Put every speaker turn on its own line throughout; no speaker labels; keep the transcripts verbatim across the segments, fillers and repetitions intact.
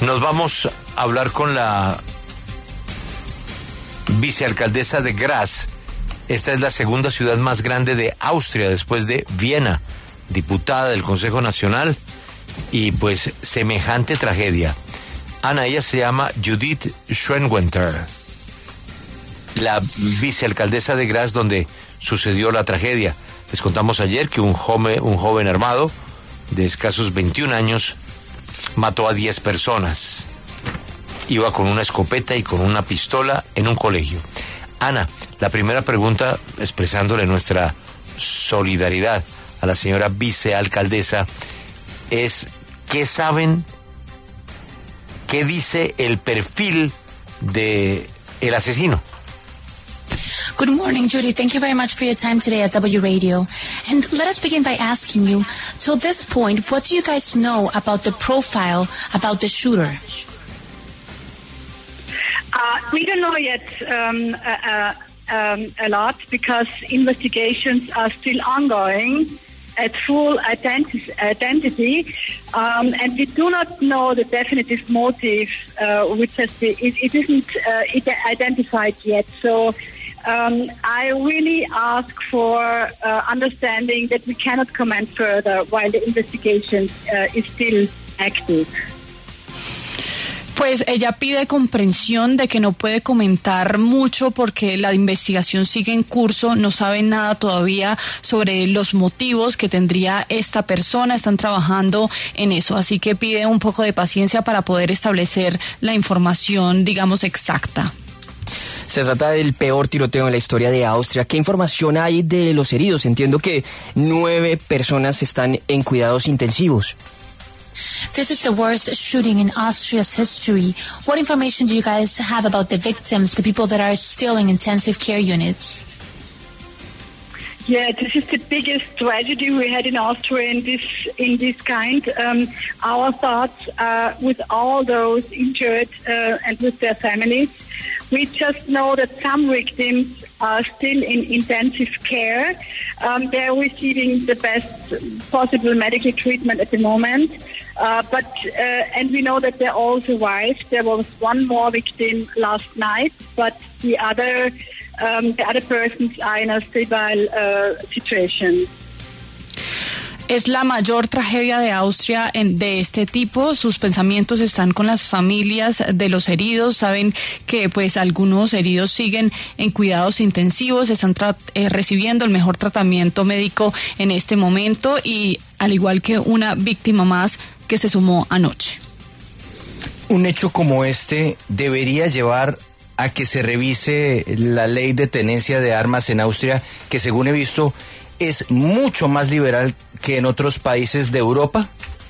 Nos vamos a hablar con la vicealcaldesa de Graz. Esta es la segunda ciudad más grande de Austria después de Viena, diputada del Consejo Nacional, y pues semejante tragedia. Ana, ella se llama Judith Schwenwenter, la vicealcaldesa de Graz, donde sucedió la tragedia. Les contamos ayer que un joven, un joven armado de escasos veintiún años mató a diez personas. Iba con una escopeta y con una pistola en un colegio. Ana, la primera pregunta, expresándole nuestra solidaridad a la señora vicealcaldesa, es ¿qué saben, qué dice el perfil de el asesino?
Good morning, Judy. Thank you very much for your time today at W Radio. And let us begin by asking you, till this point, what do you guys know about the profile, about the shooter?
Uh, we don't know yet um, uh, um, a lot because investigations are still ongoing at full identi- identity, um, and we do not know the definitive motive, uh, which has been, it, it isn't uh, it identified yet. So um, I really ask for uh, understanding that we cannot comment further while the investigation uh, is still active.
Pues ella pide comprensión de que no puede comentar mucho porque la investigación sigue en curso, no saben nada todavía sobre los motivos que tendría esta persona, están trabajando en eso, así que pide un poco de paciencia para poder establecer la información, digamos, exacta.
Se trata del peor tiroteo en la historia de Austria. ¿Qué información hay de los heridos? Entiendo que nueve personas están en cuidados intensivos.
This is the worst shooting in Austria's history. What information do you guys have about the victims, the people that are still in intensive care units?
Yeah, this is the biggest tragedy we had in Austria in this in this kind. Um, our thoughts are with all those injured uh, and with their families. We just know that some victims are still in intensive care. Um, they're receiving the best possible medical treatment at the moment. Uh, but uh, and we know that they all survived. There was one more victim last night, but the other um, the other persons are in a stable uh, situation.
Es la mayor tragedia de Austria en, de este tipo. Sus pensamientos están con las familias de los heridos. Saben que pues algunos heridos siguen en cuidados intensivos, están tra- eh, recibiendo el mejor tratamiento médico en este momento, y al igual que una víctima más que se sumó anoche.
Un hecho como este debería llevar a que se revise la ley de tenencia de armas en Austria, que según he visto es mucho más liberal que en otros países de Europa.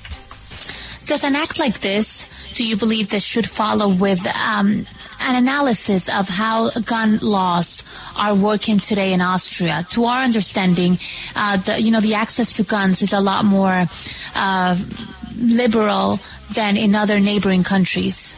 Does an act like this, do you believe this should follow with um, an analysis of how gun laws are working today in Austria? To our understanding, uh, the, you know, the access to guns is a lot more uh, liberal than in other neighboring countries.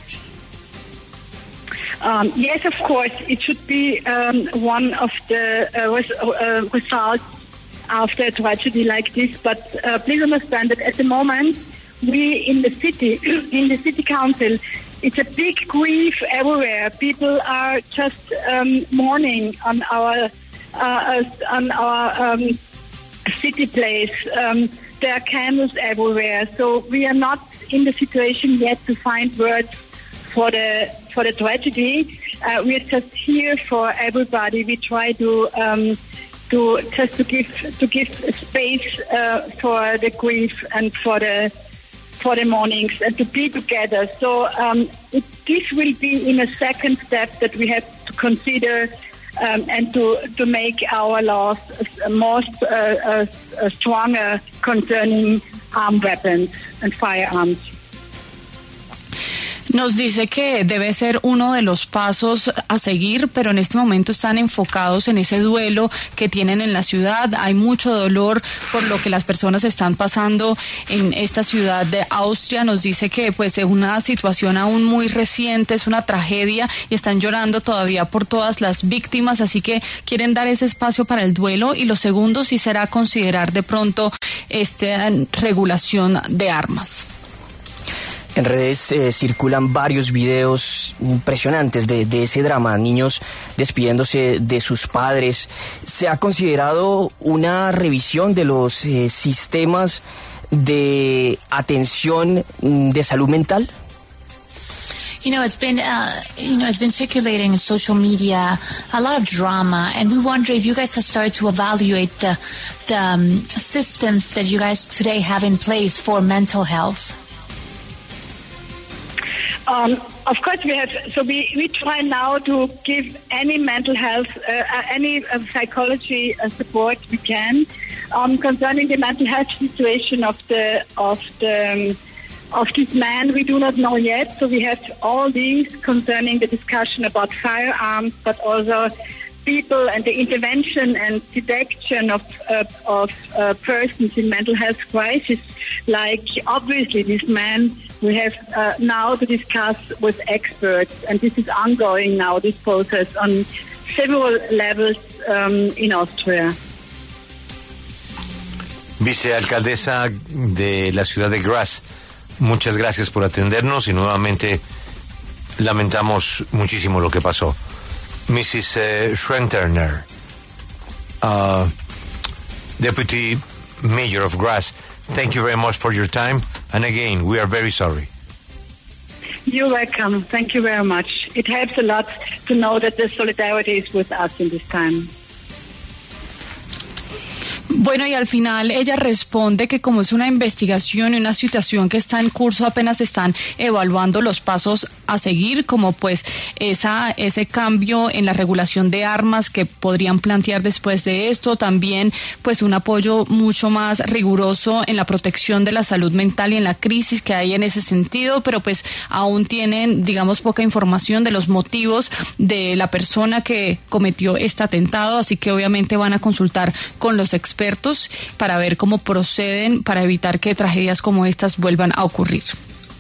Um, yes, of course, it should be um, one of the uh, res- uh, results after a tragedy like this. But uh, please understand that at the moment, we in the city, in the city council, it's a big grief everywhere. People are just um, mourning on our uh, on our um, city place. Um, there are candles everywhere, so we are not in the situation yet to find words for the for the tragedy. Uh, we are just here for everybody. We try to um, to just to give to give space uh, for the grief and for the for the mornings and to be together. So um, it, this will be in a second step that we have to consider um, and to to make our laws more uh, uh, uh, stronger concerning armed weapons and firearms.
Nos dice que debe ser uno de los pasos a seguir, pero en este momento están enfocados en ese duelo que tienen en la ciudad. Hay mucho dolor por lo que las personas están pasando en esta ciudad de Austria. Nos dice que pues es una situación aún muy reciente, es una tragedia y están llorando todavía por todas las víctimas, así que quieren dar ese espacio para el duelo. Y lo segundo sí será considerar de pronto esta regulación de armas.
En redes eh, circulan varios videos impresionantes de, de ese drama, niños despidiéndose de sus padres. ¿Se ha considerado una revisión de los eh, sistemas de atención de salud mental?
You know, it's been, uh, you know, it's been circulating in social media, a lot of drama, and we wonder if you guys have started to evaluate the, the um, systems that you guys today have in place for mental health.
Um, of course, we have. So we, we try now to give any mental health, uh, any uh, psychology uh, support we can um, concerning the mental health situation of the of the um, of this man. We do not know yet. So we have all these concerning the discussion about firearms, but also people and the intervention and detection of uh, of uh, persons in mental health crisis. Like obviously this man. We have uh, now to discuss with experts, and this is ongoing now, this process, on several levels um, in Austria.
Vicealcaldesa de la ciudad de Graz, muchas gracias por atendernos y nuevamente lamentamos muchísimo lo que pasó. missus Uh, Schrenterner, uh, Deputy Mayor of Graz, thank you very much for your time. And again, we are very sorry.
You're welcome. Thank you very much. It helps a lot to know that the solidarity is with us in this time.
Bueno, y al final ella responde que como es una investigación y una situación que está en curso, apenas están evaluando los pasos a seguir, como pues esa ese cambio en la regulación de armas que podrían plantear después de esto, también pues un apoyo mucho más riguroso en la protección de la salud mental y en la crisis que hay en ese sentido, pero pues aún tienen, digamos, poca información de los motivos de la persona que cometió este atentado, así que obviamente van a consultar con los expertos para ver cómo proceden para evitar que tragedias como estas vuelvan a ocurrir.